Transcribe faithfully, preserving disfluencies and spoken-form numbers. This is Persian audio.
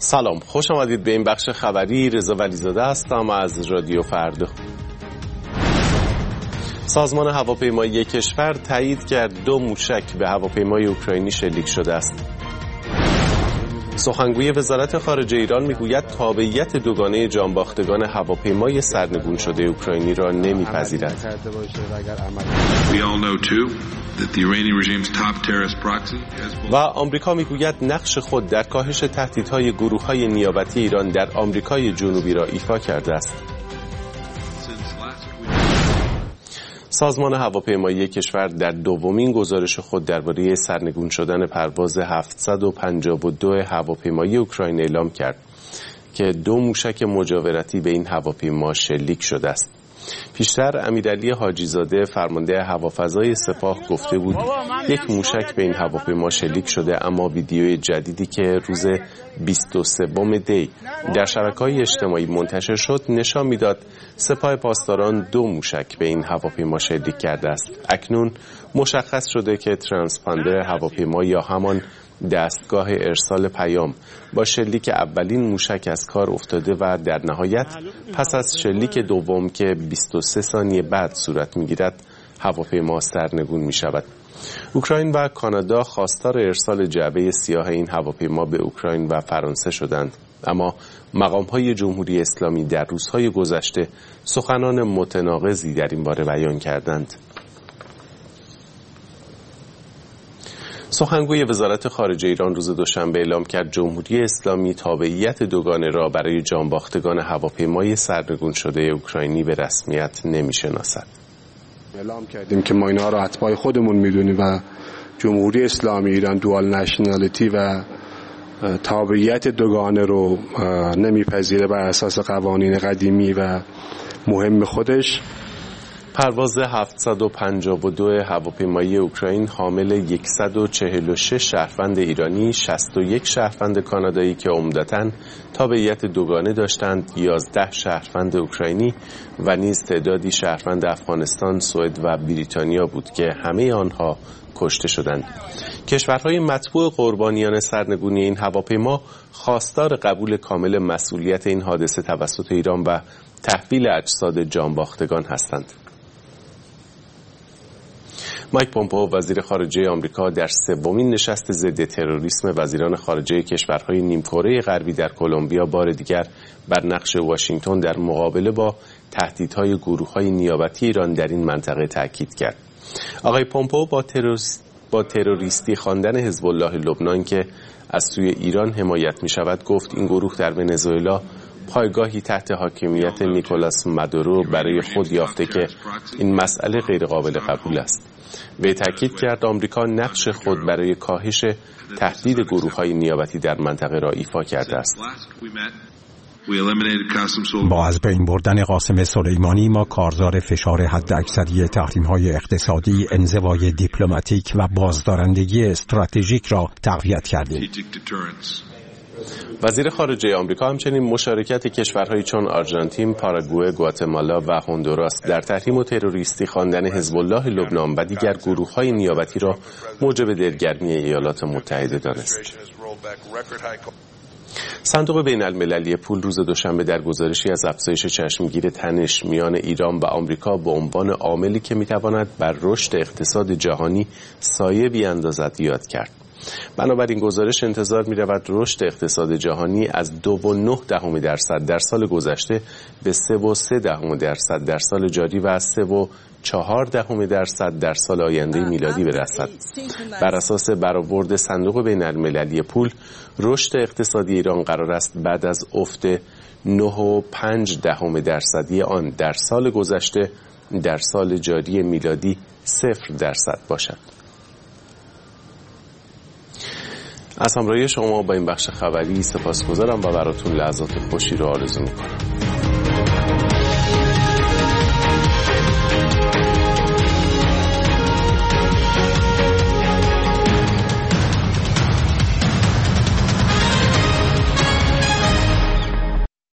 سلام، خوش آمدید به این بخش خبری. رضا ولیزاده هستم از رادیو فردا. سازمان هواپیمایی کشور تایید کرد دو موشک به هواپیمای اوکراینی شلیک شده است. سخنگوی وزارت خارجه ایران میگوید تابعیت دوگانه جانباختگان هواپیمای سرنگون شده اوکراینی را نمیپذیرد. و آمریکا میگوید نقش خود در کاهش تهدیدهای گروه‌های نیابتی ایران در آمریکای جنوبی را ایفا کرده است. سازمان هواپیمایی کشور در دومین گزارش خود درباره سرنگون شدن پرواز هفتصد و پنجاه و دو هواپیمایی اوکراین اعلام کرد که دو موشک مجاورتی به این هواپیما شلیک شده است. پیشتر امیرعلی حاجی زاده فرمانده هوافضای سپاه گفته بود یک موشک به این هواپیما شلیک شده، اما ویدیوی جدیدی که روز بیست و سوم دی در شبکه‌های اجتماعی منتشر شد نشان میداد سپاه پاسداران دو موشک به این هواپیما شلیک کرده است. اکنون مشخص شده که ترانسپاندر هواپیما یا همان دستگاه ارسال پیام با شلیک اولین موشک از کار افتاده و در نهایت پس از شلیک دوم که بیست و سه ثانیه بعد صورت می‌گیرد هواپیما سرنگون می‌شود. اوکراین و کانادا خواستار ارسال جعبه سیاه این هواپیما به اوکراین و فرانسه شدند، اما مقام‌های جمهوری اسلامی در روزهای گذشته سخنان متناقضی در این باره بیان کردند. سخنگوی وزارت خارجه ایران روز دوشنبه اعلام کرد جمهوری اسلامی تابعیت دوگانه را برای جانباختگان هواپیمای سرنگون شده اوکراینی به رسمیت نمی‌شناسد. اعلام کردیم که ما اینا را اتباع خودمون می‌دونیم و جمهوری اسلامی ایران دوال نشنالیتی و تابعیت دوگانه رو نمیپذیره بر اساس قوانین قدیمی و مهم خودش. پرواز هفتصد و پنجاه و دو هواپیمایی اوکراین حامل صد و چهل و شش شهروند ایرانی، شصت و یک شهروند کانادایی که عمدتاً تابعیت دوگانه داشتند، یازده شهروند اوکراینی و نیز تعدادی شهروند افغانستان، سوئد و بریتانیا بود که همه آنها کشته شدند. کشورهای متبوع قربانیان سرنگونی این هواپیما خواستار قبول کامل مسئولیت این حادثه توسط ایران و تحویل اجساد جانباختگان هستند. مایک پومپئو وزیر خارجه آمریکا در سومین نشست ضد تروریسم وزیران خارجه کشورهای نیمکره غربی در کلمبیا بار دیگر بر نقش واشنگتن در مقابله با تهدیدهای گروه‌های نیابتی ایران در این منطقه تاکید کرد. آقای پومپئو با تروریست با تروریستی خواندن حزب الله لبنان که از سوی ایران حمایت می‌شود گفت این گروه در ونزوئلا پایگاهی تحت حاکمیت نیکولاس مادورو برای خود یافته که این مسئله غیر قابل قبول است. به تاکید کرد آمریکا نقش خود برای کاهش تهدید گروه‌های نیابتی در منطقه را ایفا کرده است. با از بین بردن قاسم سلیمانی ما کارزار فشار حداکثری تحریم‌های اقتصادی، انزوای دیپلماتیک و بازدارندگی استراتژیک را تقویت کردیم. وزیر خارجه آمریکا همچنین مشارکت کشورهایی چون آرژانتین، پاراگوئه، گواتمالا و هندوراس در تحریم و تروریستی خواندن حزب الله لبنان و دیگر گروه‌های نیابتی را موجب دلگرمی ایالات متحده دانست. صندوق بین المللی پول روز دوشنبه در گزارشی از افزایش چشمگیر تنش میان ایران و آمریکا به عنوان عاملی که میتواند بر رشد اقتصاد جهانی سایه بیاندازد یاد کرد. بنابراین گزارش انتظار می رود رشد اقتصاد جهانی از دو و نه دهم درصد در سال گذشته به سه و سه دهم درصد در سال جاری و از سه و چهار دهم درصد در سال آینده میلادی برسد. بر اساس برآورد صندوق بین المللی پول رشد اقتصادی ایران قرار است بعد از افت نه و پنج دهم درصدی آن در سال گذشته در سال جاری میلادی صفر درصد باشد. از همراهی شما با این بخش خبری سپاسگزارم و براتون لحظات خوشی رو آرزو می‌کنم.